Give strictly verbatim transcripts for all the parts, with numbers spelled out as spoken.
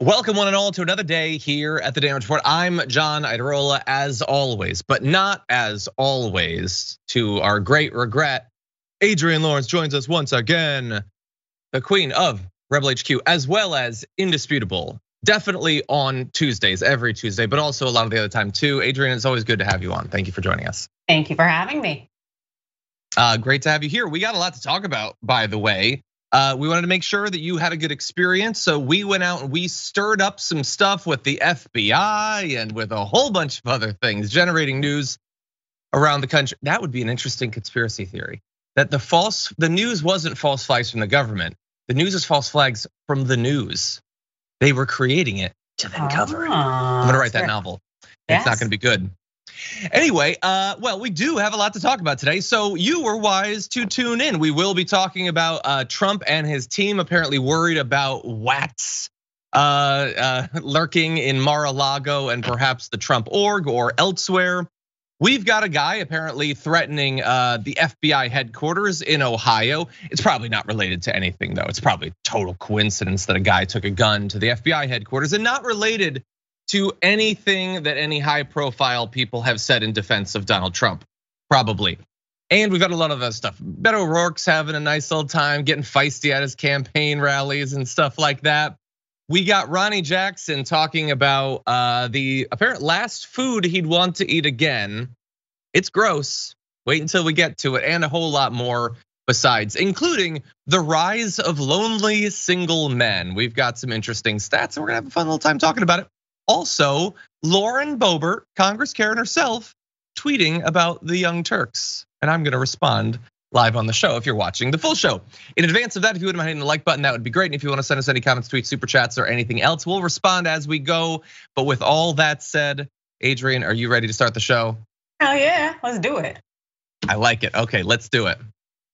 Welcome one and all to another day here at the Damage Report. I'm John Iadarola as always, but not as always. To our great regret, Adrienne Lawrence joins us once again, the queen of Rebel H Q, as well as indisputable. Definitely on Tuesdays, every Tuesday, but also a lot of the other time too. Adrienne, it's always good to have you on. Thank you for joining us. Thank you for having me. Uh, great to have you here. We got a lot to talk about, by the way. Uh, we wanted to make sure that you had a good experience, so we went out and we stirred up some stuff with the F B I and with a whole bunch of other things, generating news around the country. That would be an interesting conspiracy theory, that the false, the news wasn't false flags from the government. The news is false flags from the news. They were creating it to then cover it. I'm gonna write that novel. It's not gonna be good. Anyway, uh, well, we do have a lot to talk about today, so you were wise to tune in. We will be talking about uh, Trump and his team apparently worried about wats uh, uh, lurking in Mar-a-Lago and perhaps the Trump org or elsewhere. We've got a guy apparently threatening uh, the F B I headquarters in Ohio. It's probably not related to anything though. It's probably a total coincidence that a guy took a gun to the F B I headquarters, and not related to anything that any high profile people have said in defense of Donald Trump, probably. And we've got a lot of other stuff. Beto O'Rourke's having a nice old time getting feisty at his campaign rallies and stuff like that. We got Ronny Jackson talking about the apparent last food he'd want to eat again. It's gross, wait until we get to it, and a whole lot more besides, including the rise of lonely single men. We've got some interesting stats and we're gonna have a fun little time talking about it. Also, Lauren Boebert, Congress Karen herself, tweeting about the Young Turks. And I'm gonna respond live on the show if you're watching the full show. In advance of that, if you wouldn't mind hitting the like button, that would be great. And if you wanna send us any comments, tweets, super chats, or anything else, we'll respond as we go. But with all that said, Adrienne, are you ready to start the show? Oh yeah, let's do it. I like it, okay, let's do it.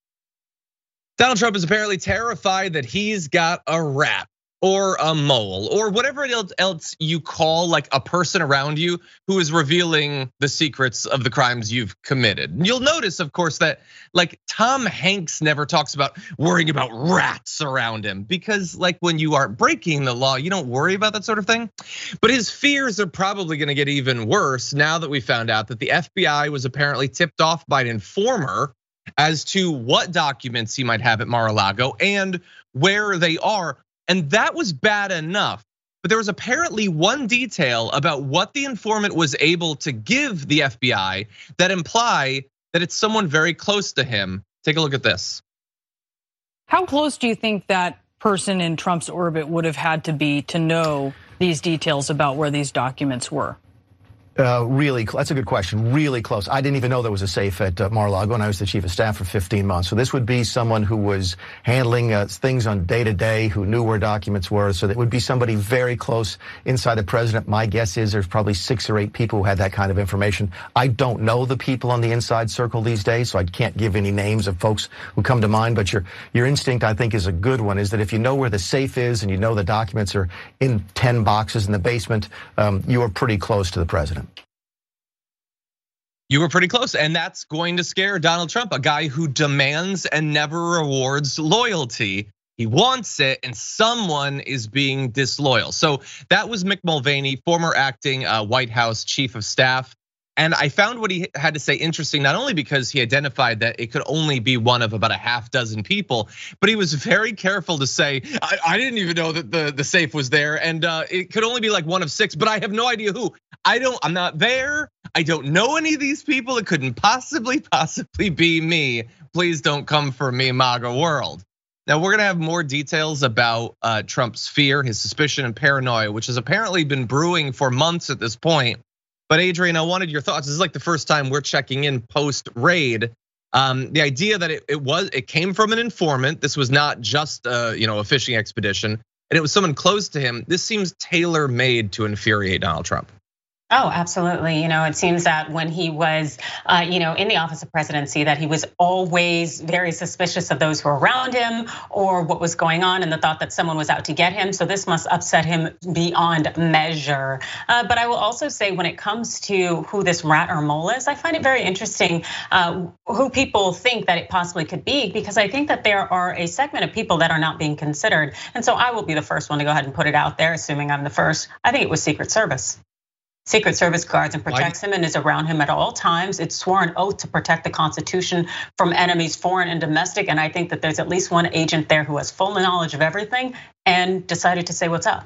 Donald Trump is apparently terrified that he's got a rat or a mole or whatever else you call like a person around you who is revealing the secrets of the crimes you've committed. And you'll notice, of course, that like Tom Hanks never talks about worrying about rats around him, because like when you are breaking the law, you don't worry about that sort of thing. But his fears are probably gonna get even worse now that we found out that the F B I was apparently tipped off by an informer as to what documents he might have at Mar-a-Lago and where they are. And that was bad enough, but there was apparently one detail about what the informant was able to give the F B I that imply that it's someone very close to him. Take a look at this. How close do you think that person in Trump's orbit would have had to be to know these details about where these documents were? Uh, really, that's a good question. Really close. I didn't even know there was a safe at uh, Mar-a-Lago, and I was the chief of staff for fifteen months. So this would be someone who was handling uh, things on day to day, who knew where documents were. So that would be somebody very close inside the president. My guess is there's probably six or eight people who had that kind of information. I don't know the people on the inside circle these days, so I can't give any names of folks who come to mind. But your your instinct, I think, is a good one. Is that if you know where the safe is and you know the documents are in ten boxes in the basement, um, you are pretty close to the president. You were pretty close, and that's going to scare Donald Trump, a guy who demands and never rewards loyalty. He wants it, and someone is being disloyal. So that was Mick Mulvaney, former acting White House chief of staff. And I found what he had to say interesting, not only because he identified that it could only be one of about a half dozen people, but he was very careful to say, I, I didn't even know that the, the safe was there, and it could only be like one of six, but I have no idea who. I don't, I'm not there. I don't know any of these people. It couldn't possibly, possibly be me. Please don't come for me, MAGA world. Now we're gonna have more details about Trump's fear, his suspicion and paranoia, which has apparently been brewing for months at this point. But Adrienne, I wanted your thoughts. This is like the first time we're checking in post raid. Um, the idea that it, it was, it came from an informant. This was not just a, you know, a fishing expedition, and it was someone close to him. This seems tailor-made to infuriate Donald Trump. Oh, absolutely. You know, it seems that when he was, uh, you know, in the office of presidency, that he was always very suspicious of those who were around him or what was going on, and the thought that someone was out to get him. So this must upset him beyond measure. Uh, but I will also say, when it comes to who this rat or mole is, I find it very interesting uh, who people think that it possibly could be, because I think that there are a segment of people that are not being considered. And so I will be the first one to go ahead and put it out there, assuming I'm the first. I think it was Secret Service. Secret Service guards and protects him and is around him at all times. It's sworn oath to protect the Constitution from enemies, foreign and domestic. And I think that there's at least one agent there who has full knowledge of everything and decided to say what's up.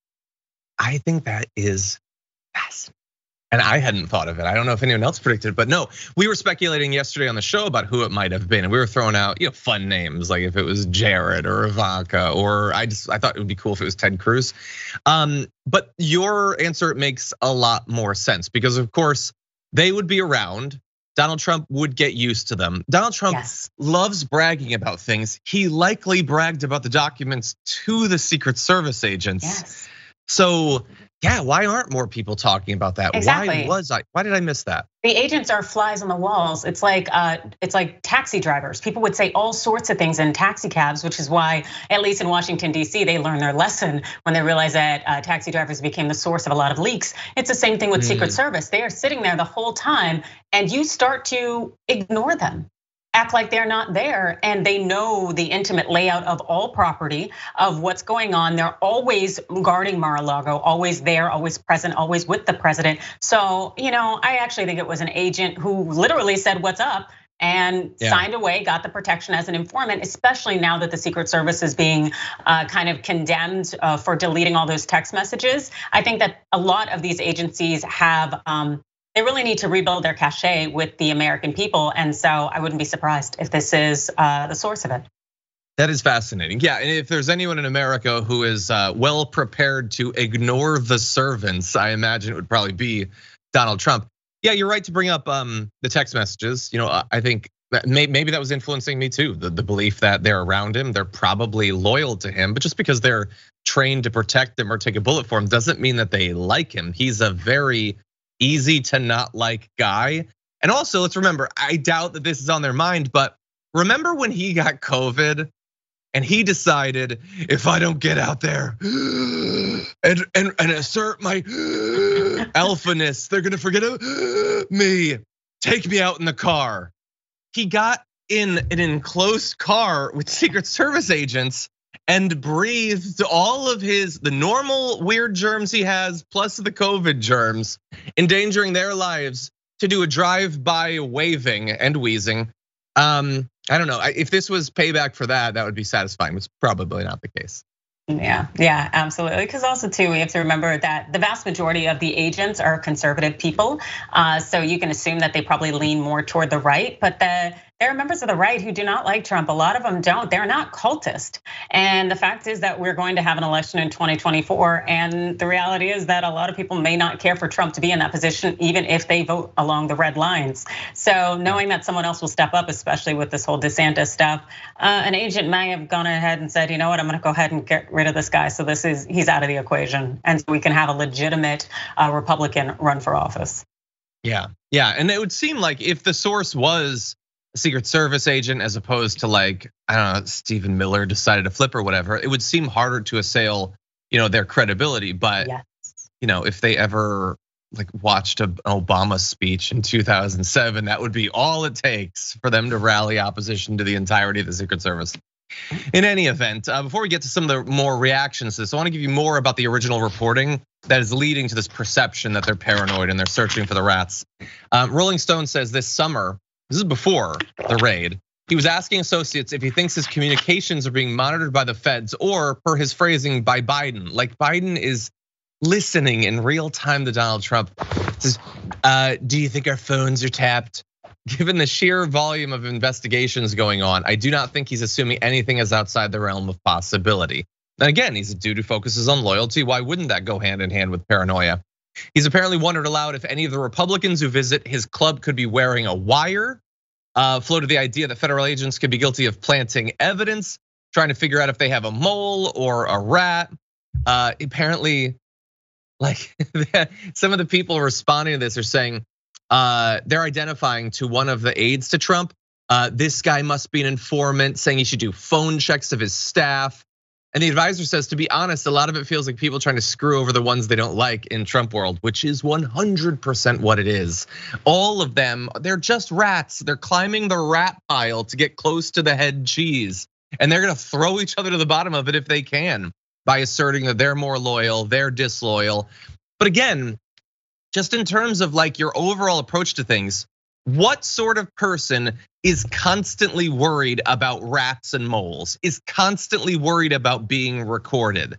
I think that is fascinating. And I hadn't thought of it. I don't know if anyone else predicted, but no, we were speculating yesterday on the show about who it might have been. And we were throwing out, you know, fun names, like if it was Jared or Ivanka, or I just, I thought it would be cool if it was Ted Cruz. Um, but your answer makes a lot more sense, because of course they would be around. Donald Trump would get used to them. Donald Trump yes. loves bragging about things. He likely bragged about the documents to the Secret Service agents. Yes. So yeah, why aren't more people talking about that? Exactly. Why was I? Why did I miss that? The agents are flies on the walls. It's like uh, it's like taxi drivers. People would say all sorts of things in taxi cabs, which is why, at least in Washington D C, they learned their lesson when they realized that uh, taxi drivers became the source of a lot of leaks. It's the same thing with mm. Secret Service. They are sitting there the whole time, and you start to ignore them. Act like they're not there, and they know the intimate layout of all property, of what's going on. They're always guarding Mar-a-Lago, always there, always present, always with the president. So, you know, I actually think it was an agent who literally said, "What's up?" and yeah. signed away, got the protection as an informant, especially now that the Secret Service is being kind of condemned for deleting all those text messages. I think that a lot of these agencies have they really need to rebuild their cachet with the American people. And so I wouldn't be surprised if this is the source of it. That is fascinating. Yeah, and if there's anyone in America who is well prepared to ignore the servants, I imagine it would probably be Donald Trump. Yeah, you're right to bring up the text messages. You know, I think that maybe that was influencing me too. The, the belief that they're around him, they're probably loyal to him, but just because they're trained to protect him or take a bullet for him doesn't mean that they like him. He's a very easy to not like guy. And also, let's remember, I doubt that this is on their mind, but remember when he got COVID and he decided, if I don't get out there and and, and assert my alphaness, they're gonna forget me. Take me out in the car. He got in an enclosed car with Secret Service agents and breathed all of his, the normal weird germs he has, plus the COVID germs, endangering their lives to do a drive-by waving and wheezing. Um, I don't know, if this was payback for that, that would be satisfying. It's probably not the case. Yeah, yeah, absolutely. Because also too, we have to remember that the vast majority of the agents are conservative people. So you can assume that they probably lean more toward the right, but the there are members of the right who do not like Trump. A lot of them don't. They're not cultist. And the fact is that we're going to have an election in twenty twenty-four. And the reality is that a lot of people may not care for Trump to be in that position, even if they vote along the red lines. So knowing that someone else will step up, especially with this whole DeSantis stuff, an agent may have gone ahead and said, you know what, I'm gonna go ahead and get rid of this guy. So this is, he's out of the equation. And so we can have a legitimate Republican run for office. Yeah, yeah, and it would seem like if the source was a Secret Service agent as opposed to like, I don't know, Stephen Miller decided to flip or whatever, it would seem harder to assail, you know, their credibility. But yes. you know, if they ever like watched an Obama speech in two thousand seven, that would be all it takes for them to rally opposition to the entirety of the Secret Service. In any event, before we get to some of the more reactions to this, I want to give you more about the original reporting that is leading to this perception that they're paranoid and they're searching for the rats. Rolling Stone says this summer, this is before the raid, he was asking associates if he thinks his communications are being monitored by the feds or, per his phrasing, by Biden. Like Biden is listening in real time to Donald Trump. Says, do you think our phones are tapped? Given the sheer volume of investigations going on, I do not think he's assuming anything is outside the realm of possibility. And again, he's a dude who focuses on loyalty. Why wouldn't that go hand in hand with paranoia? He's apparently wondered aloud if any of the Republicans who visit his club could be wearing a wire. Uh, floated the idea that federal agents could be guilty of planting evidence, trying to figure out if they have a mole or a rat. Uh, apparently, Like some of the people responding to this are saying uh, they're identifying to one of the aides to Trump. Uh, this guy must be an informant, saying he should do phone checks of his staff. And the advisor says, to be honest, a lot of it feels like people trying to screw over the ones they don't like in Trump world, which is one hundred percent what it is. All of them, they're just rats. They're climbing the rat pile to get close to the head cheese. And they're gonna throw each other to the bottom of it if they can by asserting that they're more loyal, they're disloyal. But again, just in terms of like your overall approach to things, what sort of person is constantly worried about rats and moles, is constantly worried about being recorded?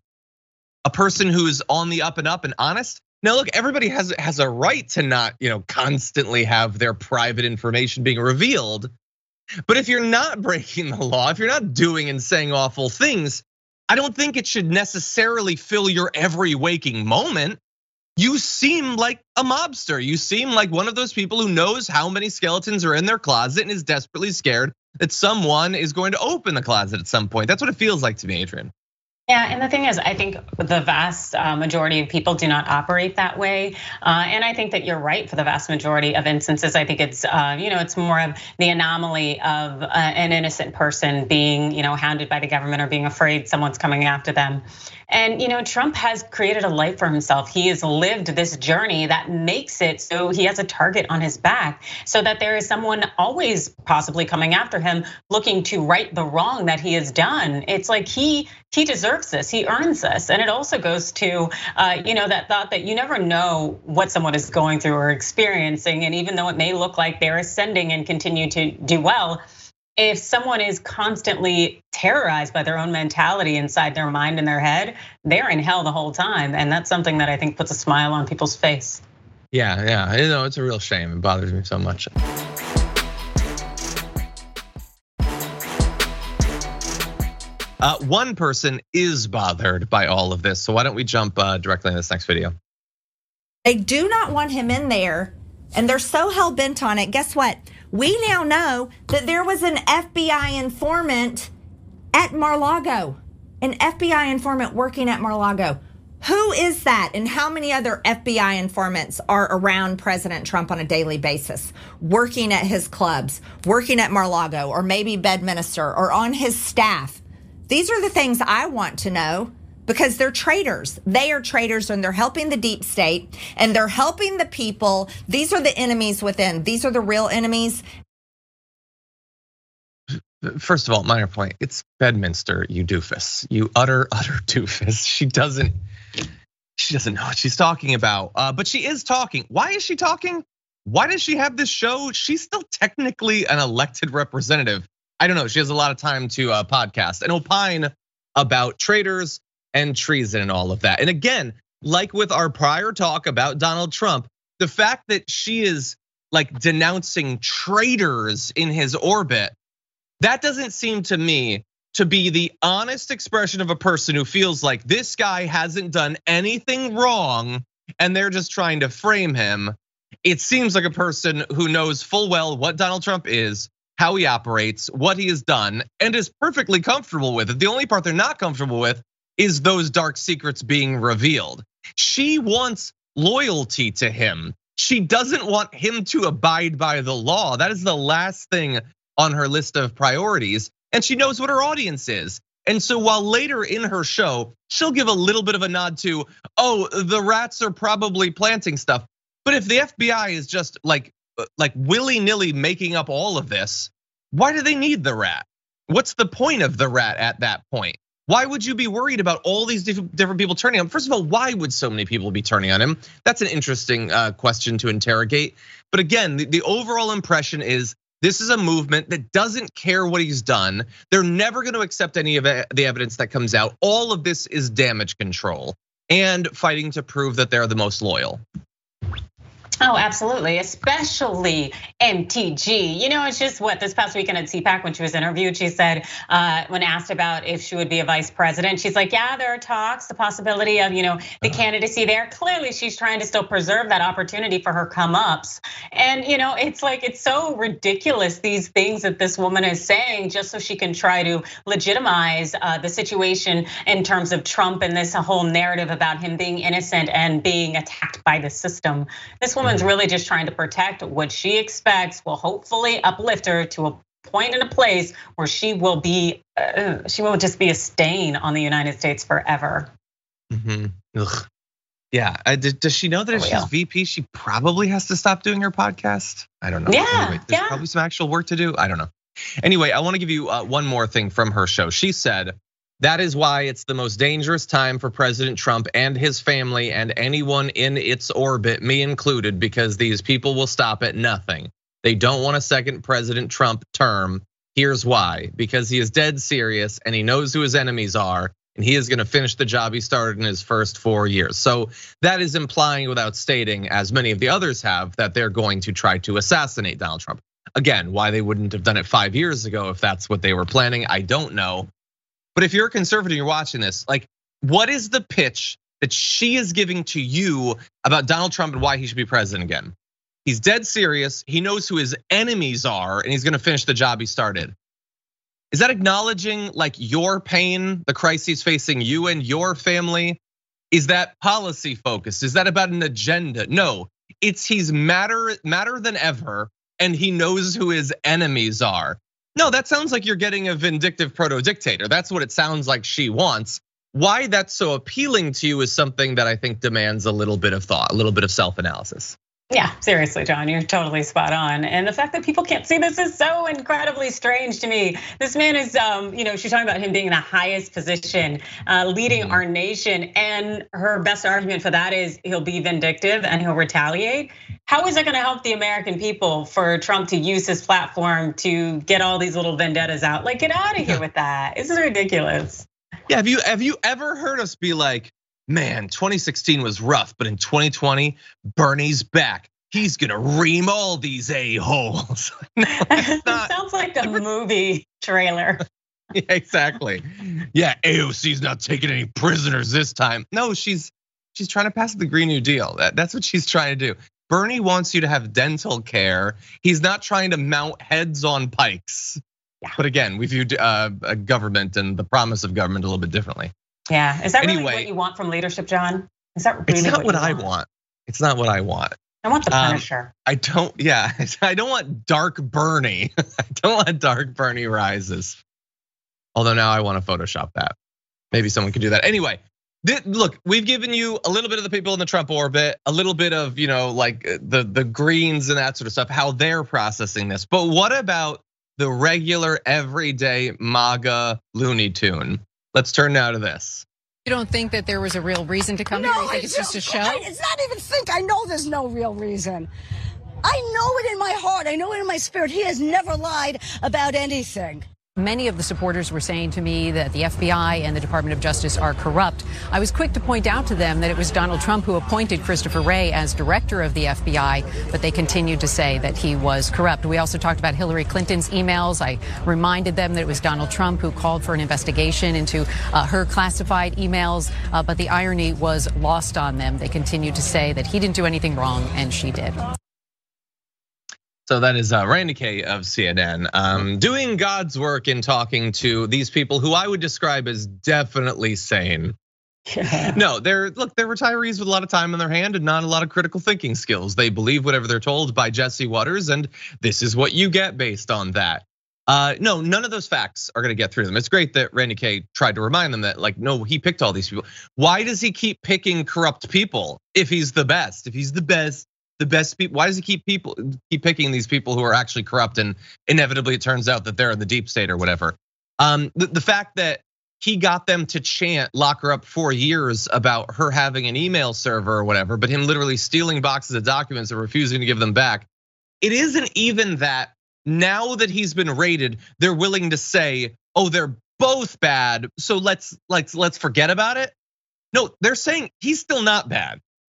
A person who's on the up and up and honest? Now look, everybody has, has a right to not, you know, constantly have their private information being revealed. But if you're not breaking the law, if you're not doing and saying awful things, I don't think it should necessarily fill your every waking moment. You seem like a mobster. You seem like one of those people who knows how many skeletons are in their closet and is desperately scared that someone is going to open the closet at some point. That's what it feels like to me, Adrian. Yeah, and the thing is, I think the vast majority of people do not operate that way. And I think that you're right for the vast majority of instances. I think it's, you know, it's more of the anomaly of an innocent person being, you know, hounded by the government or being afraid someone's coming after them. And, you know, Trump has created a life for himself. He has lived this journey that makes it so he has a target on his back, so that there is someone always possibly coming after him, looking to right the wrong that he has done. It's like he he deserves this, he earns this. And it also goes to, you know, that thought that you never know what someone is going through or experiencing. And even though it may look like they're ascending and continue to do well, if someone is constantly terrorized by their own mentality inside their mind and their head, they're in hell the whole time. And that's something that I think puts a smile on people's face. Yeah, yeah, you know, it's a real shame. It bothers me so much. Uh, one person is bothered by all of this, so why don't we jump directly in this next video? They do not want him in there, and they're so hell-bent on it. Guess what? We now know that there was an F B I informant at Mar-a-Lago, an F B I informant working at Mar-a-Lago. Who is that, and how many other F B I informants are around President Trump on a daily basis, working at his clubs, working at Mar-a-Lago, or maybe Bedminster, or on his staff? These are the things I want to know, because they're traitors. They are traitors, and they're helping the deep state, and they're helping the people. These are the enemies within. These are the real enemies. First of all, minor point, it's Bedminster, you doofus. You utter, utter doofus. She doesn't, she doesn't know what she's talking about, but she is talking. Why is she talking? Why does she have this show? She's still technically an elected representative. I don't know, she has a lot of time to podcast and opine about traitors and treason and all of that. And again, like with our prior talk about Donald Trump, the fact that she is like denouncing traitors in his orbit, that doesn't seem to me to be the honest expression of a person who feels like this guy hasn't done anything wrong and they're just trying to frame him. It seems like a person who knows full well what Donald Trump is, how he operates, what he has done, and is perfectly comfortable with it. The only part they're not comfortable with is those dark secrets being revealed. She wants loyalty to him. She doesn't want him to abide by the law. That is the last thing on her list of priorities. And she knows what her audience is. And so while later in her show, she'll give a little bit of a nod to, oh, the rats are probably planting stuff. But if the F B I is just like, like willy-nilly making up all of this, why do they need the rat? What's the point of the rat at that point? Why would you be worried about all these different people turning on him? First of all, why would so many people be turning on him? That's an interesting question to interrogate. But again, the overall impression is this is a movement that doesn't care what he's done. They're never going to accept any of the evidence that comes out. All of this is damage control and fighting to prove that they're the most loyal. Oh, absolutely, especially M T G. You know, it's just what this past weekend at CPAC when she was interviewed, she said, uh, when asked about if she would be a vice president, she's like, yeah, there are talks, the possibility of, you know, the candidacy there. Clearly, she's trying to still preserve that opportunity for her come-ups. And, you know, it's like, it's so ridiculous, these things that this woman is saying just so she can try to legitimize the situation in terms of Trump and this whole narrative about him being innocent and being attacked by the system. This woman's really just trying to protect what she expects will hopefully uplift her to a point in a place where she will be, uh, she will just be a stain on the United States forever. Mm-hmm. Ugh. Yeah, does she know that if oh, she's yeah. V P, she probably has to stop doing her podcast? I don't know. Yeah, anyway, there's yeah. probably some actual work to do. I don't know. Anyway, I want to give you one more thing from her show. She said, that is why it's the most dangerous time for President Trump and his family and anyone in its orbit, me included, because these people will stop at nothing. They don't want a second President Trump term. Here's why, because he is dead serious and he knows who his enemies are, and he is gonna finish the job he started in his first four years. So that is implying, without stating, as many of the others have, that they're going to try to assassinate Donald Trump. Again, why they wouldn't have done it five years ago if that's what they were planning, I don't know. But if you're a conservative, you're watching this, like, what is the pitch that she is giving to you about Donald Trump and why he should be president again? He's dead serious, he knows who his enemies are, and he's gonna finish the job he started. Is that acknowledging like your pain, the crises facing you and your family? Is that policy focused? Is that about an agenda? No, it's he's madder, madder than ever, and he knows who his enemies are. No, that sounds like you're getting a vindictive proto-dictator. That's what it sounds like she wants. Why that's so appealing to you is something that I think demands a little bit of thought, a little bit of self-analysis. Yeah, seriously, John, you're totally spot on. And the fact that people can't see this is so incredibly strange to me. This man is, you know, she's talking about him being in the highest position, leading our nation. And her best argument for that is he'll be vindictive and he'll retaliate. How is it gonna help the American people for Trump to use his platform to get all these little vendettas out? Like, get out of here with that. This is ridiculous. Yeah, have you have you ever heard us be like, man, twenty sixteen was rough, but in twenty twenty, Bernie's back. He's gonna ream all these a-holes. No, it sounds like a movie trailer. Yeah, exactly. Yeah, A O C's not taking any prisoners this time. No, she's she's trying to pass the Green New Deal. That, that's what she's trying to do. Bernie wants you to have dental care. He's not trying to mount heads on pikes. Yeah. But again, we view a government and the promise of government a little bit differently. Yeah, is that anyway, really what you want from leadership, John? Is that really it's not what, what I want? want? It's not what I want. I want the Punisher. Um, I don't, yeah, I don't want dark Bernie. I don't want dark Bernie rises. Although now I want to Photoshop that. Maybe someone can do that. Anyway, look, we've given you a little bit of the people in the Trump orbit, a little bit of, you know, like the, the Greens and that sort of stuff, how they're processing this. But what about the regular, everyday MAGA Looney Tune? Let's turn now to this. You don't think that there was a real reason to come no, here? You think I it's just a show? I, it's not even think. I know there's no real reason. I know it in my heart. I know it in my spirit. He has never lied about anything. Many of the supporters were saying to me that the F B I and the Department of Justice are corrupt. I was quick to point out to them that it was Donald Trump who appointed Christopher Wray as director of the F B I, but they continued to say that he was corrupt. We also talked about Hillary Clinton's emails. I reminded them that it was Donald Trump who called for an investigation into her classified emails, but the irony was lost on them. They continued to say that he didn't do anything wrong and she did. So that is Randi Kaye of C N N um, doing God's work in talking to these people who I would describe as definitely sane. Yeah. No, they're look, they're retirees with a lot of time on their hand and not a lot of critical thinking skills. They believe whatever they're told by Jesse Waters, and this is what you get based on that. Uh, no, none of those facts are gonna get through them. It's great that Randi Kaye tried to remind them that, like, no, he picked all these people. Why does he keep picking corrupt people if he's the best? If he's the best. The best people. Why does he keep people keep picking these people who are actually corrupt and inevitably it turns out that they're in the deep state or whatever? Um, the, the fact that he got them to chant "lock her up for years" about her having an email server or whatever, but him literally stealing boxes of documents and refusing to give them back. It isn't even that now that he's been raided, they're willing to say, "Oh, they're both bad, so let's let's let's forget about it." No, they're saying he's still not bad.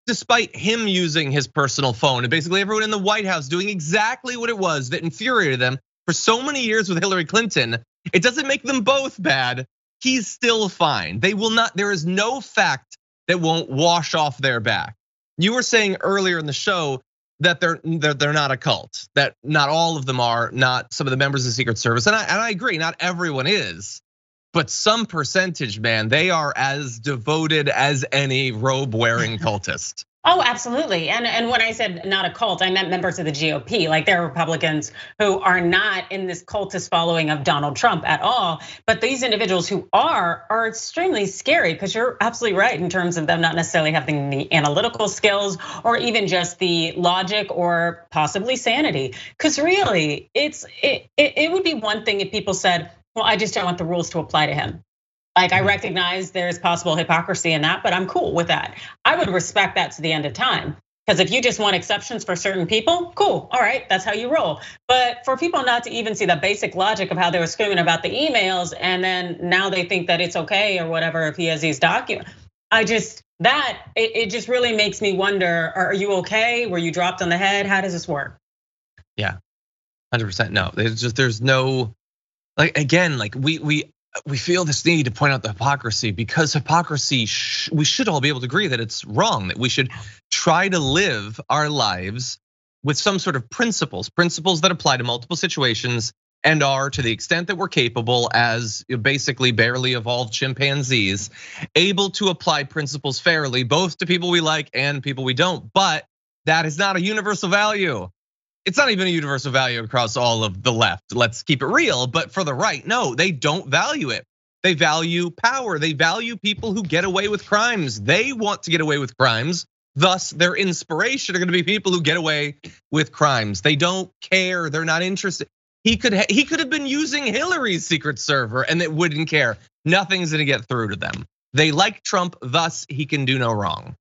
despite him using his personal phone and basically everyone in the White House doing exactly what it was that infuriated them for so many years with Hillary Clinton. It doesn't make them both bad. He's still fine. They will not, there is no fact that won't wash off their back. You were saying earlier in the show that they're they're, they're not a cult, that not all of them are, not some of the members of the Secret Service. And I, and I agree, not everyone is. But some percentage, man, they are as devoted as any robe-wearing cultist. Oh, absolutely. And and when I said not a cult, I meant members of the G O P. Like there are Republicans who are not in this cultist following of Donald Trump at all. But these individuals who are are extremely scary, because you're absolutely right in terms of them not necessarily having the analytical skills or even just the logic or possibly sanity. Because really, it's it, it it would be one thing if people said, well, I just don't want the rules to apply to him. Like I recognize there's possible hypocrisy in that, but I'm cool with that. I would respect that to the end of time. Because if you just want exceptions for certain people, cool, all right, that's how you roll. But for people not to even see the basic logic of how they were screaming about the emails, and then now they think that it's okay or whatever if he has these documents. I just, that, it, it just really makes me wonder, are you okay? Were you dropped on the head? How does this work? Yeah, one hundred percent no. There's just, there's no, like again, like we, we, we feel this need to point out the hypocrisy because hypocrisy, sh- we should all be able to agree that it's wrong, that we should try to live our lives with some sort of principles, principles that apply to multiple situations and are, to the extent that we're capable as basically barely evolved chimpanzees, able to apply principles fairly, both to people we like and people we don't. But that is not a universal value. It's not even a universal value across all of the left. Let's keep it real. But for the right, no, they don't value it. They value power. They value people who get away with crimes. They want to get away with crimes. Thus, their inspiration are going to be people who get away with crimes. They don't care. They're not interested. He could ha- he could have been using Hillary's secret server and it wouldn't care. Nothing's going to get through to them. They like Trump. Thus, he can do no wrong.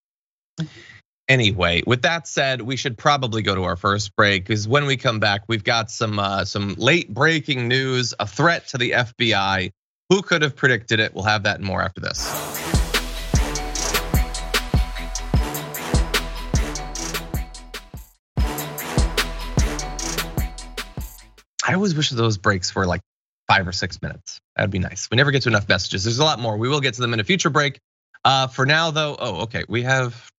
Anyway, with that said, we should probably go to our first break because when we come back, we've got some uh, some late breaking news, a threat to the F B I. Who could have predicted it? We'll have that and more after this. I always wish those breaks were like five or six minutes. That'd be nice. We never get to enough messages. There's a lot more. We will get to them in a future break. Uh, for now, though, oh, okay, we have.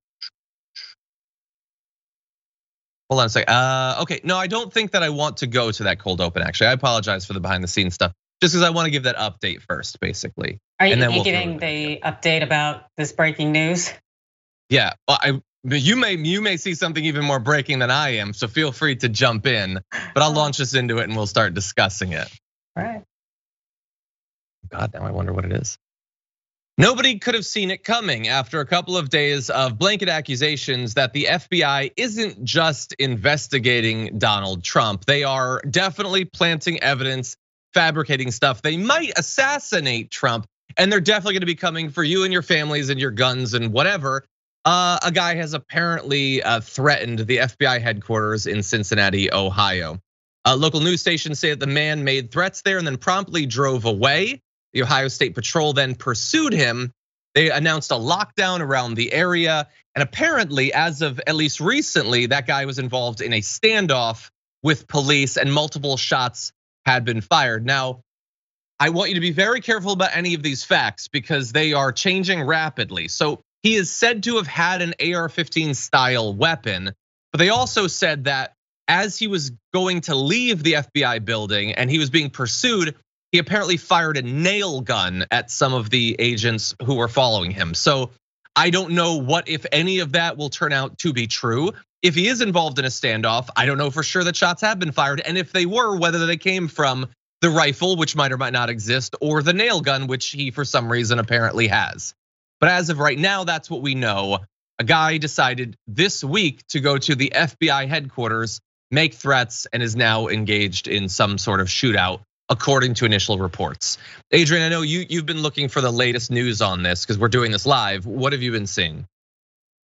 Hold on a second. Uh, okay, no, I don't think that I want to go to that cold open. Actually, I apologize for the behind the scenes stuff. Just because I want to give that update first, basically. Are you, and then you we'll giving the update about this breaking news? Yeah, well, I you may you may see something even more breaking than I am. So feel free to jump in. But I'll launch us into it and we'll start discussing it. All right. God, now I wonder what it is. Nobody could have seen it coming after a couple of days of blanket accusations that the F B I isn't just investigating Donald Trump. They are definitely planting evidence, fabricating stuff. They might assassinate Trump, and they're definitely gonna be coming for you and your families and your guns and whatever. Uh, a guy has apparently threatened the F B I headquarters in Cincinnati, Ohio. Uh, local news stations say that the man made threats there and then promptly drove away. The Ohio State Patrol then pursued him. They announced a lockdown around the area. And apparently, as of at least recently, that guy was involved in a standoff with police and multiple shots had been fired. Now, I want you to be very careful about any of these facts because they are changing rapidly. So he is said to have had an A R fifteen style weapon, but they also said that as he was going to leave the F B I building and he was being pursued, he apparently fired a nail gun at some of the agents who were following him. So I don't know what, if any of that will turn out to be true. If he is involved in a standoff, I don't know for sure that shots have been fired. And if they were, whether they came from the rifle, which might or might not exist, or the nail gun, which he for some reason apparently has. But as of right now, that's what we know. A guy decided this week to go to the F B I headquarters, make threats, and is now engaged in some sort of shootout, according to initial reports. Adrian, I know you, you've been looking for the latest news on this because we're doing this live. What have you been seeing?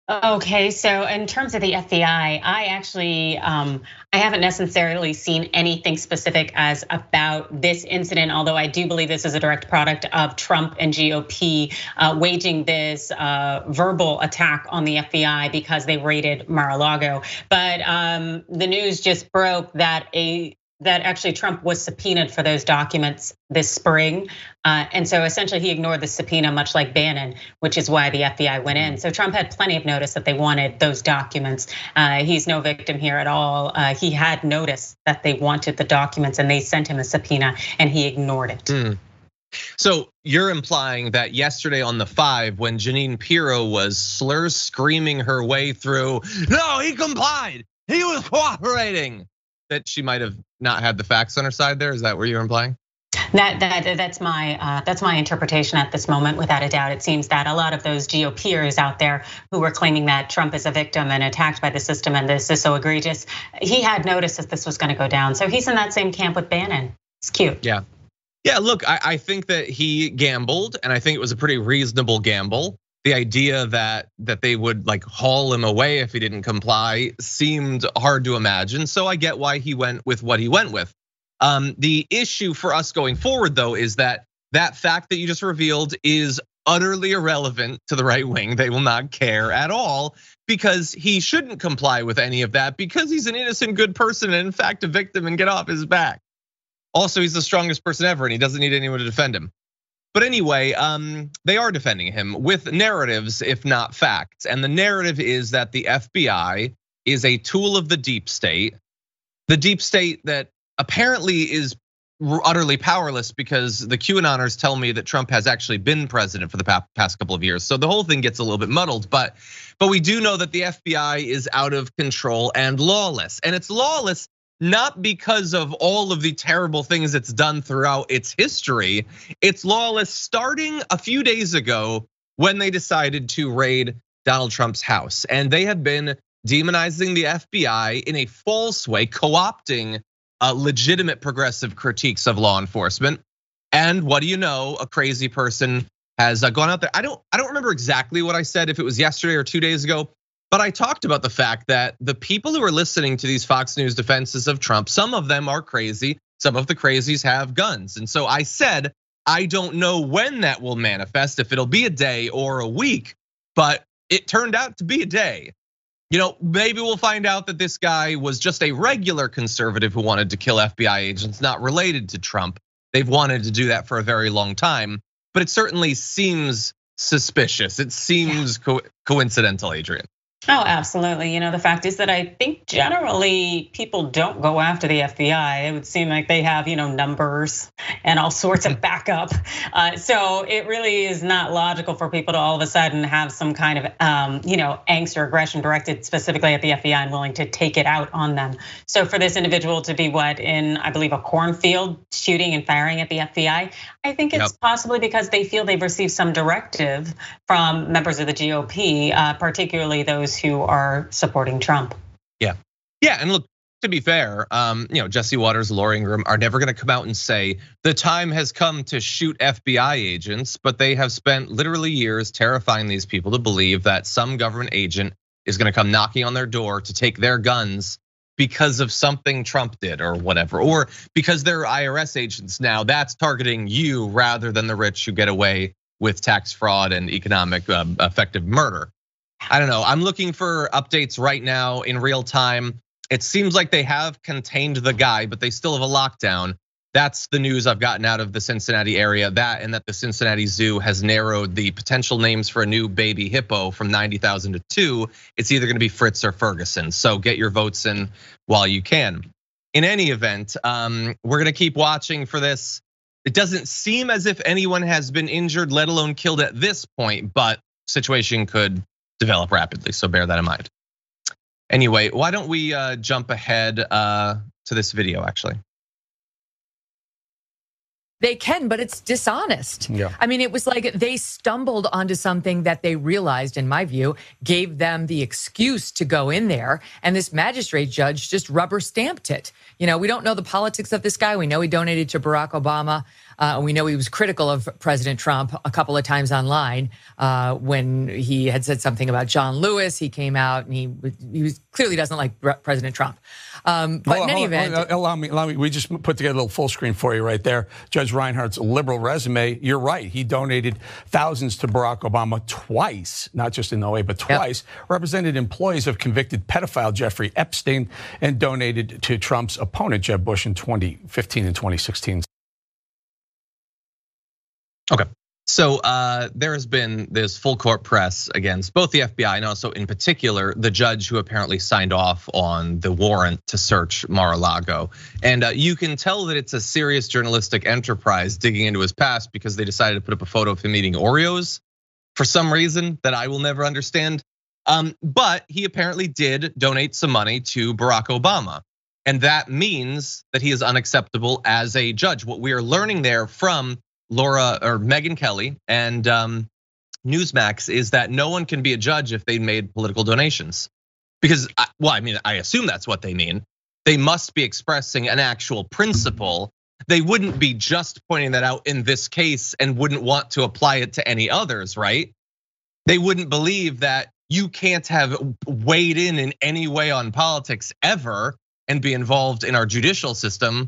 Okay, so in terms of the F B I, I actually um, I haven't necessarily seen anything specific as about this incident. Although I do believe this is a direct product of Trump and G O P uh, waging this uh, verbal attack on the F B I because they raided Mar-a-Lago. But um, the news just broke that a that actually Trump was subpoenaed for those documents this spring. Uh, and so essentially he ignored the subpoena, much like Bannon, which is why the F B I went in. So Trump had plenty of notice that they wanted those documents. Uh, he's no victim here at all. Uh, he had notice that they wanted the documents and they sent him a subpoena and he ignored it. Mm. So you're implying that yesterday on the Five, when Jeanine Pirro was slur screaming her way through, no, he complied, he was cooperating, that she might have not had the facts on her side there? Is that what you're implying? That, that that's my uh, that's my interpretation at this moment, without a doubt. It seems that a lot of those GOPers out there who were claiming that Trump is a victim and attacked by the system and this is so egregious, he had noticed that this was going to go down. So he's in that same camp with Bannon. It's cute. Yeah, yeah. Look, I, I think that he gambled, and I think it was a pretty reasonable gamble. The idea that that they would like haul him away if he didn't comply seemed hard to imagine. So I get why he went with what he went with. Um, the issue for us going forward, though, is that that fact that you just revealed is utterly irrelevant to the right wing. They will not care at all because he shouldn't comply with any of that because he's an innocent, good person and in fact a victim and get off his back. Also, he's the strongest person ever and he doesn't need anyone to defend him. But anyway, um, they are defending him with narratives, if not facts. And the narrative is that the F B I is a tool of the deep state. The deep state that apparently is utterly powerless because the QAnoners tell me that Trump has actually been president for the past couple of years. So the whole thing gets a little bit muddled, but but we do know that the F B I is out of control and lawless. And it's lawless not because of all of the terrible things it's done throughout its history. It's lawless starting a few days ago when they decided to raid Donald Trump's house. And they have been demonizing the F B I in a false way, co-opting legitimate progressive critiques of law enforcement. And what do you know? A crazy person has gone out there. I don't, I don't remember exactly what I said, if it was yesterday or two days ago, but I talked about the fact that the people who are listening to these Fox News defenses of Trump, some of them are crazy, some of the crazies have guns. And so I said, I don't know when that will manifest, if it'll be a day or a week, but it turned out to be a day. You know, maybe we'll find out that this guy was just a regular conservative who wanted to kill F B I agents, not related to Trump. They've wanted to do that for a very long time, but it certainly seems suspicious. It seems co- coincidental, Adrian. Oh, absolutely. You know, the fact is that I think generally people don't go after the F B I. It would seem like they have, you know, numbers and all sorts of backup. Uh, so it really is not logical for people to all of a sudden have some kind of, um, you know, angst or aggression directed specifically at the F B I and willing to take it out on them. So for this individual to be what in, I believe, a cornfield shooting and firing at the F B I, I think it's yep. possibly because they feel they've received some directive from members of the G O P, particularly those who are supporting Trump. Yeah, yeah, and look, to be fair, um, you know, Jesse Waters, Laura Ingraham are never gonna come out and say the time has come to shoot F B I agents, but they have spent literally years terrifying these people to believe that some government agent is gonna come knocking on their door to take their guns because of something Trump did or whatever, or because they're I R S agents now, that's targeting you rather than the rich who get away with tax fraud and economic effective murder. I don't know, I'm looking for updates right now in real time. It seems like they have contained the guy, but they still have a lockdown. That's the news I've gotten out of the Cincinnati area, that and that the Cincinnati Zoo has narrowed the potential names for a new baby hippo from ninety thousand to two. It's either gonna be Fritz or Ferguson. So get your votes in while you can. In any event, we're gonna keep watching for this. It doesn't seem as if anyone has been injured, let alone killed at this point, but situation could develop rapidly, so bear that in mind. Anyway, why don't we jump ahead to this video actually? They can, but it's dishonest. Yeah. I mean, it was like they stumbled onto something that they realized, in my view, gave them the excuse to go in there. And this magistrate judge just rubber stamped it. You know, we don't know the politics of this guy. We know he donated to Barack Obama. Uh, we know he was critical of President Trump a couple of times online uh, when he had said something about John Lewis. He came out and he he was, clearly doesn't like President Trump. Um, but hold in any on, event, on, allow me, allow me. We just put together a little full screen for you right there. Judge Reinhart's liberal resume. You're right. He donated thousands to Barack Obama twice, not just in oh eight, but twice. Yep. Represented employees of convicted pedophile Jeffrey Epstein and donated to Trump's opponent Jeb Bush in twenty fifteen and twenty sixteen. Okay. So uh, there has been this full court press against both the F B I and also in particular the judge who apparently signed off on the warrant to search Mar-a-Lago. And uh, you can tell that it's a serious journalistic enterprise digging into his past because they decided to put up a photo of him eating Oreos for some reason that I will never understand. Um, but he apparently did donate some money to Barack Obama. And that means that he is unacceptable as a judge. What we are learning there from Laura or Megyn Kelly and um, Newsmax is that no one can be a judge if they made political donations. Because, well, I mean, I assume that's what they mean. They must be expressing an actual principle. They wouldn't be just pointing that out in this case and wouldn't want to apply it to any others, right? They wouldn't believe that you can't have weighed in in any way on politics ever and be involved in our judicial system.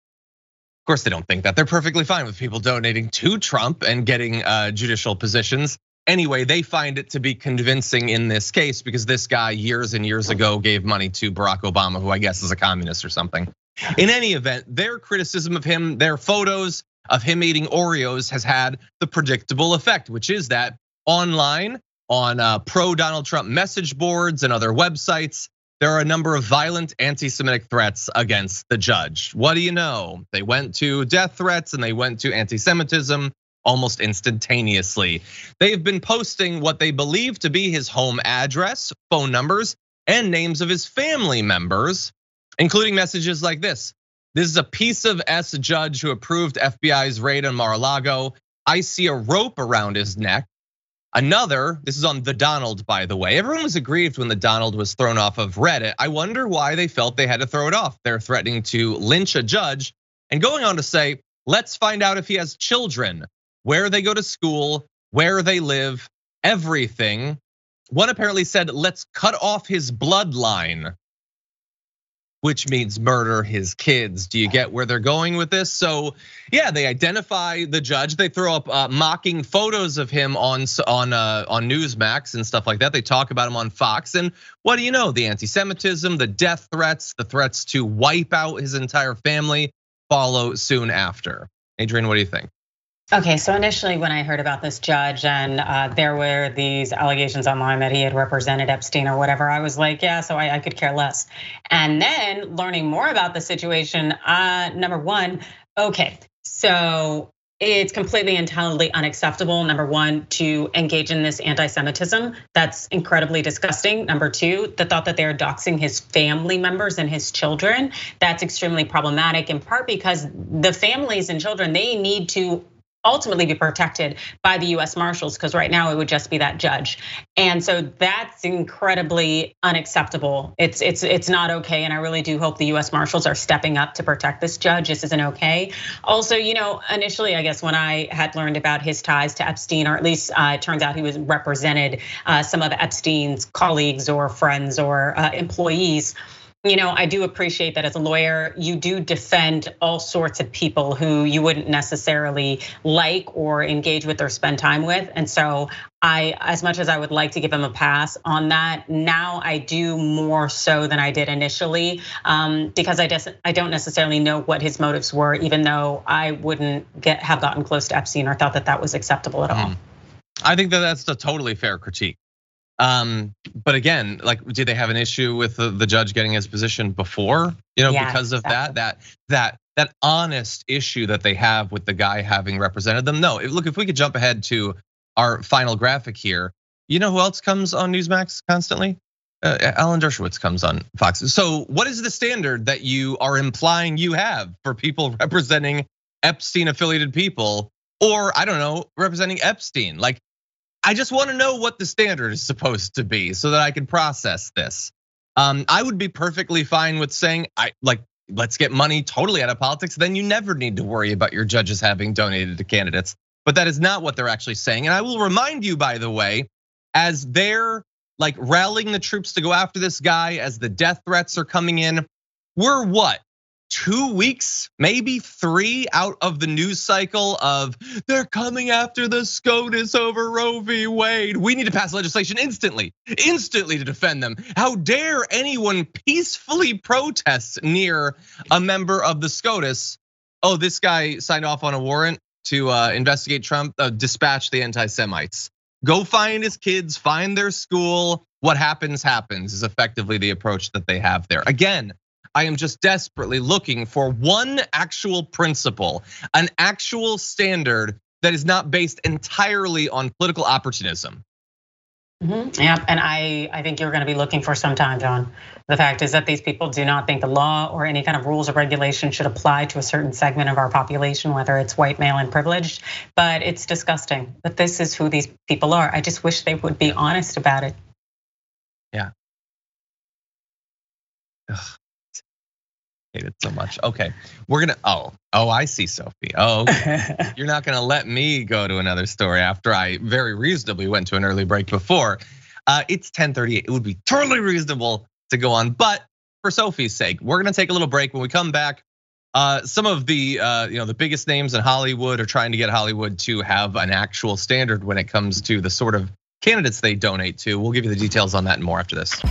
Of course, they don't think that. They're perfectly fine with people donating to Trump and getting judicial positions. Anyway, they find it to be convincing in this case because this guy years and years ago gave money to Barack Obama, who I guess is a communist or something. In any event, their criticism of him, their photos of him eating Oreos has had the predictable effect, which is that online, on pro Donald Trump message boards and other websites, there are a number of violent anti-Semitic threats against the judge. What do you know? They went to death threats and they went to anti-Semitism almost instantaneously. They've been posting what they believe to be his home address, phone numbers, and names of his family members, including messages like this. This is a piece of S judge who approved F B I's raid on Mar-a-Lago. I see a rope around his neck. Another, this is on The Donald, by the way. Everyone was aggrieved when The Donald was thrown off of Reddit. I wonder why they felt they had to throw it off. They're threatening to lynch a judge and going on to say, let's find out if he has children, where they go to school, where they live, everything. One apparently said, let's cut off his bloodline, which means murder his kids. Do you get where they're going with this? So yeah, they identify the judge. They throw up mocking photos of him on on on Newsmax and stuff like that. They talk about him on Fox. And what do you know? The anti-Semitism, the death threats, the threats to wipe out his entire family follow soon after. Adrienne, what do you think? Okay, so initially when I heard about this judge and uh, there were these allegations online that he had represented Epstein or whatever, I was like, yeah, so I, I could care less. And then learning more about the situation, uh, number one, okay, so it's completely and totally unacceptable, number one, to engage in this anti-Semitism. That's incredibly disgusting. Number two, the thought that they're doxing his family members and his children, that's extremely problematic, in part because the families and children, they need to ultimately be protected by the U S Marshals, because right now it would just be that judge. And so that's incredibly unacceptable. It's it's it's not okay. And I really do hope the U S Marshals are stepping up to protect this judge. This isn't okay. Also, you know, initially, I guess when I had learned about his ties to Epstein, or at least it turns out he was represented some of Epstein's colleagues or friends or employees. You know, I do appreciate that as a lawyer, you do defend all sorts of people who you wouldn't necessarily like or engage with or spend time with. And so I, as much as I would like to give him a pass on that, now I do more so than I did initially, because I just I don't necessarily know what his motives were, even though I wouldn't get have gotten close to Epstein or thought that that was acceptable at all. I think that that's a totally fair critique. Um, but again, like, did they have an issue with the, the judge getting his position before? You know, yeah, because of exactly. that, that, that, that honest issue that they have with the guy having represented them. No, look, if we could jump ahead to our final graphic here, you know who else comes on Newsmax constantly? Uh, Alan Dershowitz comes on Fox. So what is the standard that you are implying you have for people representing Epstein affiliated people, or I don't know, representing Epstein? Like, I just want to know what the standard is supposed to be so that I can process this. Um, I would be perfectly fine with saying, I like let's get money totally out of politics. Then you never need to worry about your judges having donated to candidates. But that is not what they're actually saying. And I will remind you, by the way, as they're like rallying the troops to go after this guy, as the death threats are coming in, we're what? Two weeks, maybe three out of the news cycle of they're coming after the SCOTUS over Roe v. Wade. We need to pass legislation instantly, instantly to defend them. How dare anyone peacefully protest near a member of the SCOTUS? Oh, this guy signed off on a warrant to investigate Trump, uh, dispatch the anti-Semites. Go find his kids, find their school. What happens, happens is effectively the approach that they have there. Again, I am just desperately looking for one actual principle, an actual standard that is not based entirely on political opportunism. Mm-hmm. Yeah, and I, I think you're going to be looking for some time, John. The fact is that these people do not think the law or any kind of rules or regulation should apply to a certain segment of our population, whether it's white, male, and privileged. But it's disgusting that this is who these people are. I just wish they would be honest about it. Yeah. Ugh. Hate it so much. Okay, we're gonna. Oh, oh, I see, Sophie. Oh, okay. You're not gonna let me go to another story after I very reasonably went to an early break before. Uh, it's ten thirty-eight. It would be totally reasonable to go on, but for Sophie's sake, we're gonna take a little break. When we come back, uh, some of the uh, you know the biggest names in Hollywood are trying to get Hollywood to have an actual standard when it comes to the sort of candidates they donate to. We'll give you the details on that and more after this.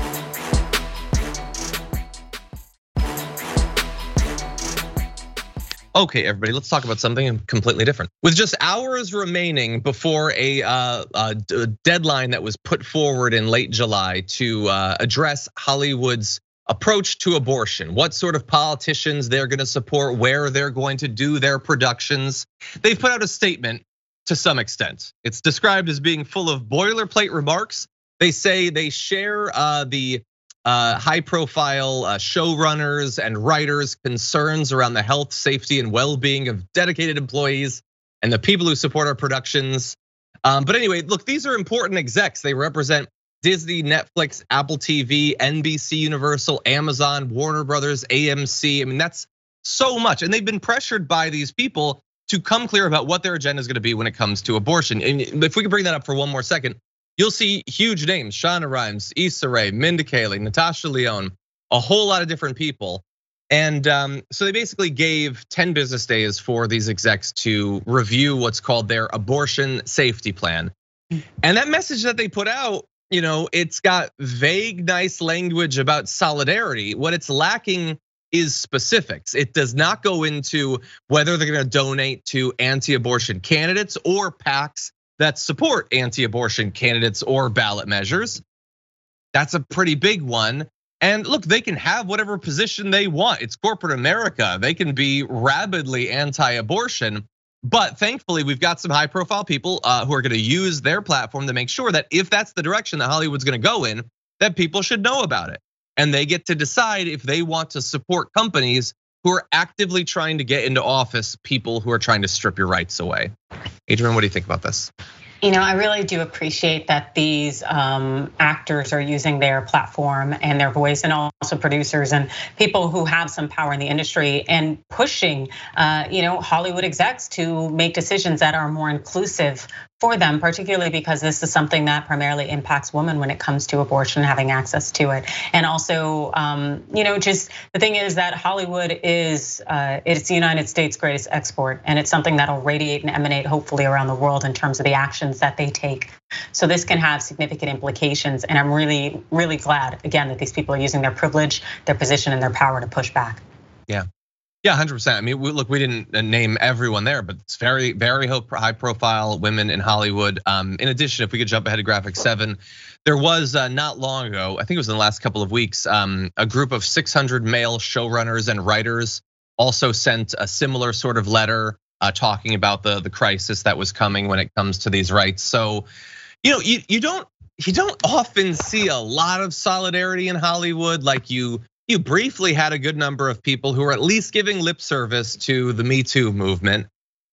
Okay, everybody, let's talk about something completely different. With just hours remaining before a, uh, a deadline that was put forward in late July to uh, address Hollywood's approach to abortion, what sort of politicians they're going to support, where they're going to do their productions, they've put out a statement to some extent. It's described as being full of boilerplate remarks. They say they share the Uh, high profile uh, showrunners and writers' concerns around the health, safety, and well-being of dedicated employees and the people who support our productions. Um, but anyway, look, these are important execs. They represent Disney, Netflix, Apple T V, N B C Universal, Amazon, Warner Brothers, A M C. I mean, that's so much. And they've been pressured by these people to come clear about what their agenda is going to be when it comes to abortion. And if we could bring that up for one more second, you'll see huge names: Shonda Rhimes, Issa Rae, Mindy Kaling, Natasha Lyonne, a whole lot of different people. And so they basically gave ten business days for these execs to review what's called their abortion safety plan. And that message that they put out, you know, it's got vague, nice language about solidarity. What it's lacking is specifics. It does not go into whether they're gonna donate to anti-abortion candidates or PACs that support anti-abortion candidates or ballot measures. That's a pretty big one. And look, they can have whatever position they want. It's corporate America. They can be rabidly anti-abortion. But thankfully, we've got some high profile people who are gonna use their platform to make sure that if that's the direction that Hollywood's gonna go in, that people should know about it. And they get to decide if they want to support companies who are actively trying to get into office people who are trying to strip your rights away. Adrian, what do you think about this? You know, I really do appreciate that these um, actors are using their platform and their voice, and also producers and people who have some power in the industry, and pushing, uh, you know, Hollywood execs to make decisions that are more inclusive for them, particularly because this is something that primarily impacts women when it comes to abortion, having access to it. And also, um, you know, just the thing is that Hollywood is, uh, it's the United States' greatest export, and it's something that'll radiate and emanate hopefully around the world in terms of the actions that they take. So this can have significant implications, and I'm really, really glad, again, that these people are using their privilege, their position, and their power to push back. Yeah. Yeah, one hundred percent. I mean, look, we didn't name everyone there, but it's very, very high profile women in Hollywood. In addition, if we could jump ahead to graphic seven, there was not long ago, I think it was in the last couple of weeks, a group of six hundred male showrunners and writers also sent a similar sort of letter talking about the, the crisis that was coming when it comes to these rights. So, you know, you, you don't you don't often see a lot of solidarity in Hollywood. Like you You briefly had a good number of people who were at least giving lip service to the Me Too movement.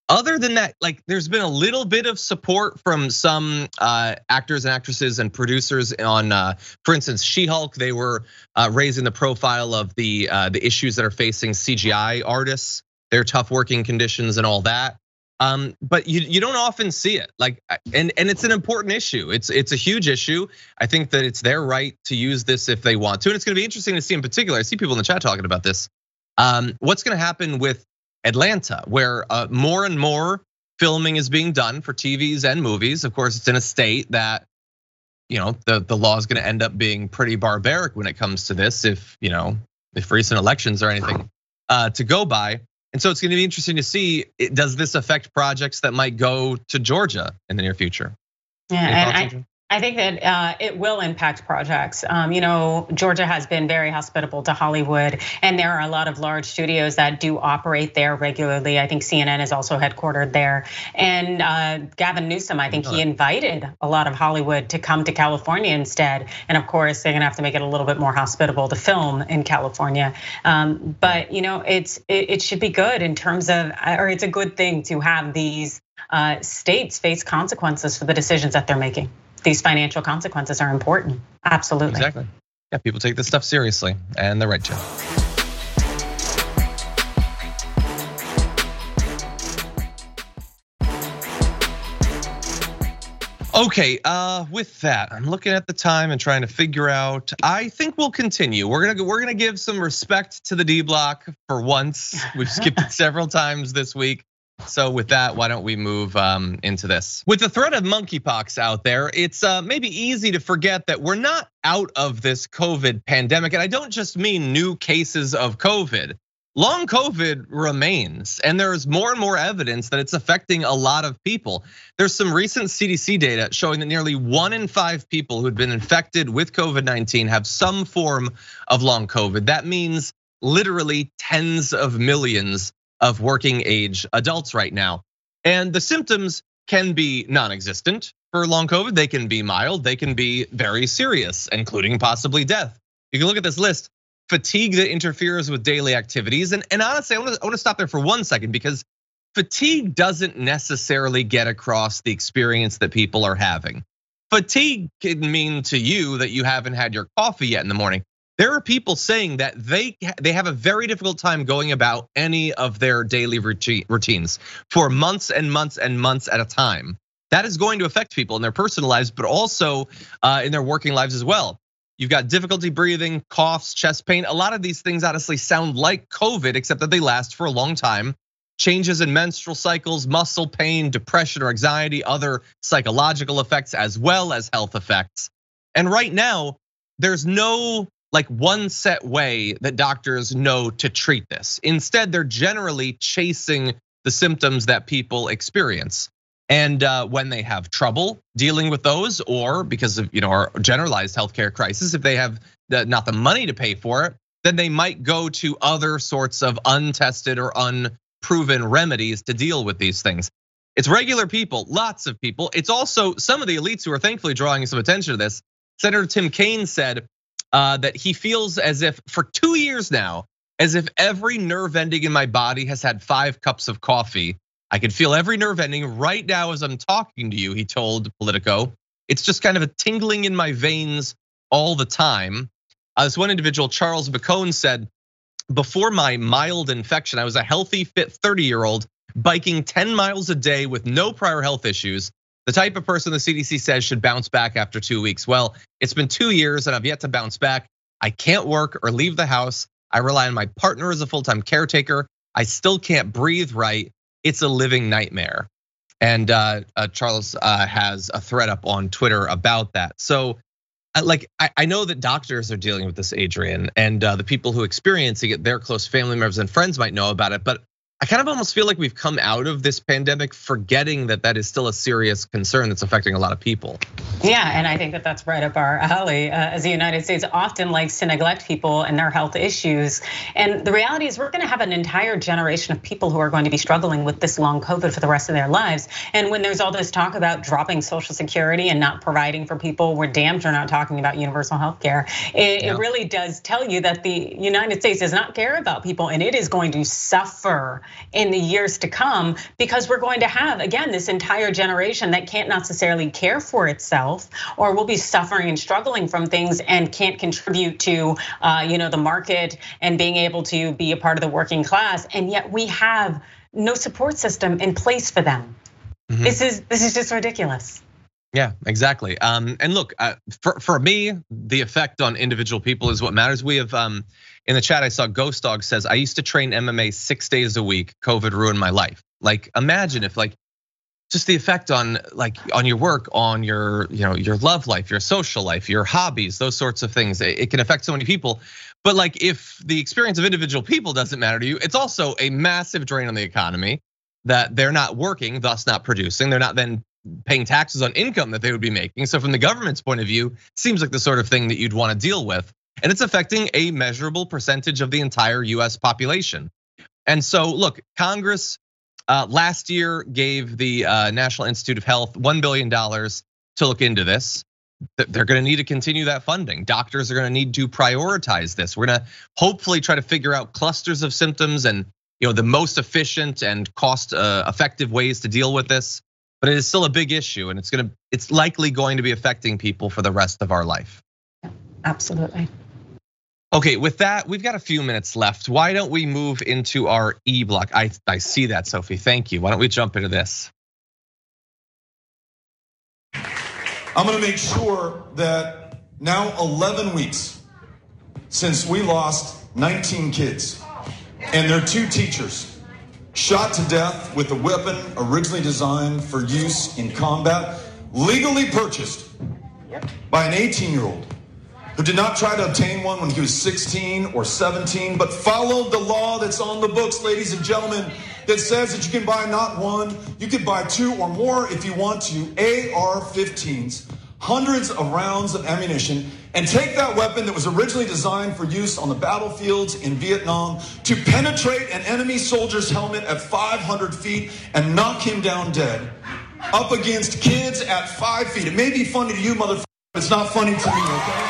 other than that, like there's been a little bit of support from some uh, actors and actresses and producers on, uh, for instance, She-Hulk. They were uh, raising the profile of the uh, the issues that are facing C G I artists, their tough working conditions and all that. Um, but you you don't often see it, like, and and it's an important issue. It's it's a huge issue. I think that it's their right to use this if they want to, and it's going to be interesting to see in particular. I see people in the chat talking about this. Um, what's going to happen with Atlanta, where uh, more and more filming is being done for T Vs and movies. Of course, it's in a state that, you know, the, the law is going to end up being pretty barbaric when it comes to this, if, you know, if recent elections are anything uh, to go by. And so it's going to be interesting to see, does this affect projects that might go to Georgia in the near future? Yeah, and I, I think that uh, it will impact projects. Um, you know, Georgia has been very hospitable to Hollywood, and there are a lot of large studios that do operate there regularly. I think C N N is also headquartered there. And uh, Gavin Newsom, I think he invited a lot of Hollywood to come to California instead. And of course, they're gonna have to make it a little bit more hospitable to film in California. Um, but you know, it's it, it should be good in terms of, or it's a good thing to have these uh, states face consequences for the decisions that they're making. These financial consequences are important. Absolutely. Exactly. Yeah, people take this stuff seriously, and they're right to. Okay, uh, with that, I'm looking at the time and trying to figure out. I think we'll continue. We're gonna we're gonna give some respect to the D block for once. We've skipped it several times this week. So with that, why don't we move into this? With the threat of monkeypox out there, it's maybe easy to forget that we're not out of this COVID pandemic. And I don't just mean new cases of COVID. Long COVID remains, and there's more and more evidence that it's affecting a lot of people. There's some recent C D C data showing that nearly one in five people who had been infected with COVID nineteen have some form of long COVID. That means literally tens of millions of working age adults right now. And the symptoms can be non-existent for long COVID. They can be mild, they can be very serious, including possibly death. You can look at this list: fatigue that interferes with daily activities. And, and honestly, I wanna, I wanna stop there for one second, because fatigue doesn't necessarily get across the experience that people are having. Fatigue can mean to you that you haven't had your coffee yet in the morning. There are people saying that they they have a very difficult time going about any of their daily routines for months and months and months at a time. That is going to affect people in their personal lives, but also in their working lives as well. You've got difficulty breathing, coughs, chest pain. A lot of these things honestly sound like COVID, except that they last for a long time. Changes in menstrual cycles, muscle pain, depression or anxiety, other psychological effects as well as health effects. And right now, there's no like one set way that doctors know to treat this. Instead, they're generally chasing the symptoms that people experience. And when they have trouble dealing with those, or because of, you know, our generalized healthcare crisis, if they have not the money to pay for it, then they might go to other sorts of untested or unproven remedies to deal with these things. It's regular people, lots of people. It's also some of the elites who are thankfully drawing some attention to this. Senator Tim Kaine said that he feels as if for two years now, as if every nerve ending in my body has had five cups of coffee. I can feel every nerve ending right now as I'm talking to you, he told Politico. It's just kind of a tingling in my veins all the time. This one individual, Charles McCone, said, before my mild infection, I was a healthy, fit thirty year old biking ten miles a day with no prior health issues. The type of person the C D C says should bounce back after two weeks. Well, it's been two years and I've yet to bounce back. I can't work or leave the house. I rely on my partner as a full-time caretaker. I still can't breathe right. It's a living nightmare. And Charles has a thread up on Twitter about that. So like, I know that doctors are dealing with this, Adrian, and the people who experience it, their close family members and friends might know about it, but I kind of almost feel like we've come out of this pandemic forgetting that that is still a serious concern that's affecting a lot of people. Yeah, and I think that that's right up our alley. As the United States often likes to neglect people and their health issues. And the reality is we're gonna have an entire generation of people who are going to be struggling with this long COVID for the rest of their lives. And when there's all this talk about dropping Social Security and not providing for people, we're damn sure not talking about universal health care. It, yeah. it really does tell you that the United States does not care about people, and it is going to suffer in the years to come, because we're going to have, again, this entire generation that can't necessarily care for itself, or will be suffering and struggling from things and can't contribute to, you know, the market and being able to be a part of the working class. And yet we have no support system in place for them. Mm-hmm. This is this is just ridiculous. Yeah, exactly. Um, and look, uh, for for me, the effect on individual people is what matters. We have um, in the chat, I saw Ghost Dog says, "I used to train M M A six days a week. COVID ruined my life." Like, imagine if like just the effect on like on your work, on your you know your love life, your social life, your hobbies, those sorts of things. It can affect so many people. But like, if the experience of individual people doesn't matter to you, it's also a massive drain on the economy. That they're not working, thus not producing. They're not then paying taxes on income that they would be making. So from the government's point of view, seems like the sort of thing that you'd want to deal with. And it's affecting a measurable percentage of the entire U S population. And so look, Congress last year gave the National Institute of Health one billion dollars to look into this. They're gonna need to continue that funding. Doctors are gonna need to prioritize this. We're gonna hopefully try to figure out clusters of symptoms and you know the most efficient and cost effective ways to deal with this. But it is still a big issue, and it's gonna it's likely going to be affecting people for the rest of our life. Absolutely. Okay, with that, we've got a few minutes left. Why don't we move into our E-block? I, I see that, Sophie, thank you. Why don't we jump into this? I'm gonna make sure that now eleven weeks since we lost nineteen kids and their two teachers shot to death with a weapon originally designed for use in combat, legally purchased by an eighteen-year-old who did not try to obtain one when he was sixteen or seventeen, but followed the law that's on the books, ladies and gentlemen, that says that you can buy not one, you can buy two or more if you want to, A R fifteens, hundreds of rounds of ammunition, and take that weapon that was originally designed for use on the battlefields in Vietnam to penetrate an enemy soldier's helmet at five hundred feet and knock him down dead, up against kids at five feet. It may be funny to you, motherfucker, but it's not funny to me, okay?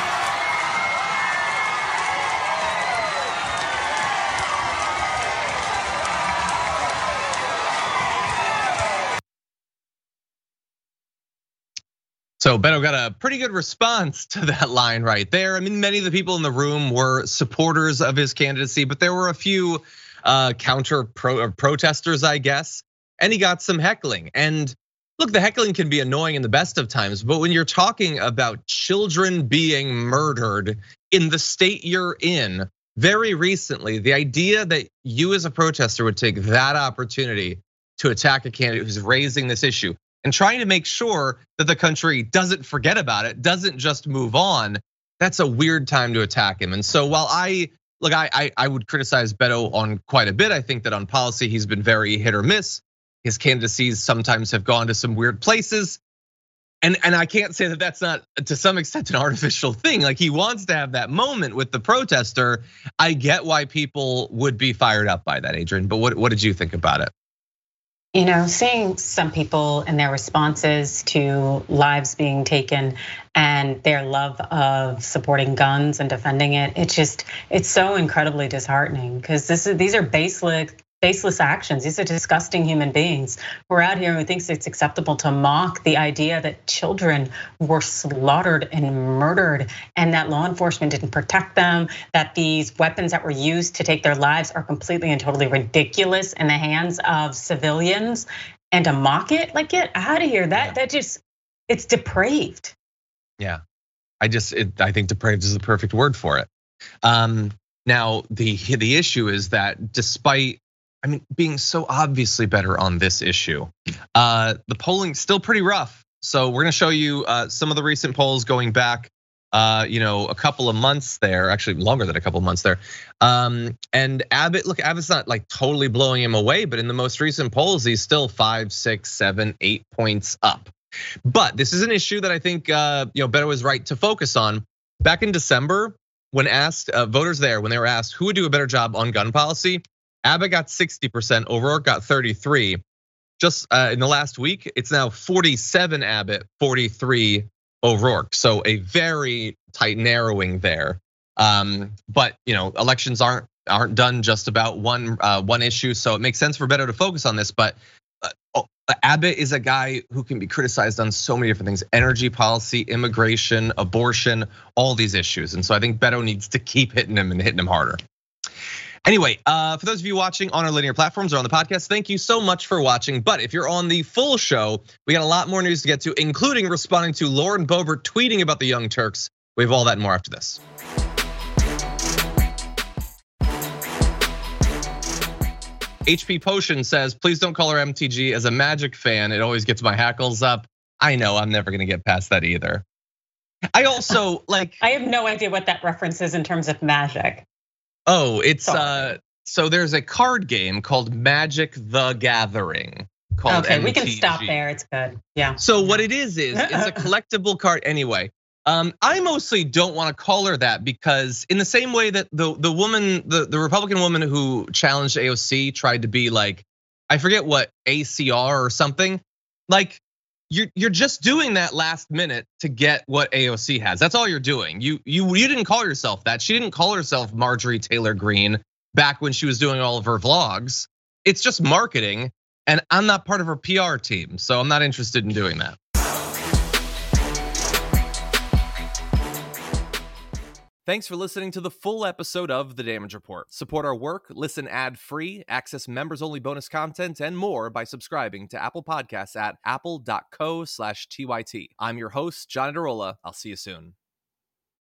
So Beto got a pretty good response to that line right there. I mean, many of the people in the room were supporters of his candidacy, but there were a few counter pro protesters, I guess, and he got some heckling. And look, the heckling can be annoying in the best of times, but when you're talking about children being murdered in the state you're in very recently, the idea that you as a protester would take that opportunity to attack a candidate who's raising this issue and trying to make sure that the country doesn't forget about it, doesn't just move on, that's a weird time to attack him. And so while I, look, I, I, I would criticize Beto on quite a bit. I think that on policy, he's been very hit or miss. His candidacies sometimes have gone to some weird places. And, and I can't say that that's not, to some extent, an artificial thing. Like, he wants to have that moment with the protester. I get why people would be fired up by that, Adrian, but what, what did you think about it? You know, seeing some people and their responses to lives being taken and their love of supporting guns and defending it, it's just, it's so incredibly disheartening, because this is these are baseless, baseless actions. These are disgusting human beings who are out here who thinks it's acceptable to mock the idea that children were slaughtered and murdered and that law enforcement didn't protect them, that these weapons that were used to take their lives are completely and totally ridiculous in the hands of civilians, and to mock it, like, get out of here. That that just, it's depraved. Yeah, I just, it, I think depraved is the perfect word for it. Um, now, the the issue is that despite, I mean, being so obviously better on this issue, uh, the polling's still pretty rough. So we're gonna show you some of the recent polls going back, you know, a couple of months there, actually longer than a couple of months there. Um, and Abbott, look, Abbott's not like totally blowing him away, but in the most recent polls, he's still five, six, seven, eight points up. But this is an issue that I think, you know, Beto is right to focus on. Back in December, when asked, voters there, when they were asked who would do a better job on gun policy, Abbott got sixty percent, O'Rourke got thirty-three. Just in the last week, it's now forty-seven Abbott, forty-three O'Rourke. So a very tight narrowing there. Um, but you know, elections aren't aren't done just about one uh, one issue. So it makes sense for Beto to focus on this. But uh, oh, Abbott is a guy who can be criticized on so many different things: energy policy, immigration, abortion, all these issues. And so I think Beto needs to keep hitting him and hitting him harder. Anyway, uh, for those of you watching on our linear platforms or on the podcast, thank you so much for watching. But if you're on the full show, we got a lot more news to get to, including responding to Lauren Boebert tweeting about the Young Turks. We have all that and more after this. H P Potion says, please don't call her M T G. As a Magic fan, it always gets my hackles up. I know, I'm never gonna get past that either. I also like- I have no idea what that reference is in terms of Magic. Oh, it's uh so there's a card game called Magic the Gathering. Called okay, M T G. We can stop there. It's good. Yeah. So what it is is it's a collectible card anyway. Um, I mostly don't want to call her that because in the same way that the the woman, the, the Republican woman who challenged A O C tried to be like, I forget what, A C R or something, like you're you're just doing that last minute to get what A O C has. That's all you're doing. You you you didn't call yourself that. She didn't call herself Marjorie Taylor Greene back when she was doing all of her vlogs. It's just marketing, and I'm not part of her P R team, so I'm not interested in doing that. Thanks for listening to the full episode of The Damage Report. Support our work, listen ad-free, access members-only bonus content, and more by subscribing to Apple Podcasts at apple dot co slash T Y T. I'm your host, John Adarola. I'll see you soon.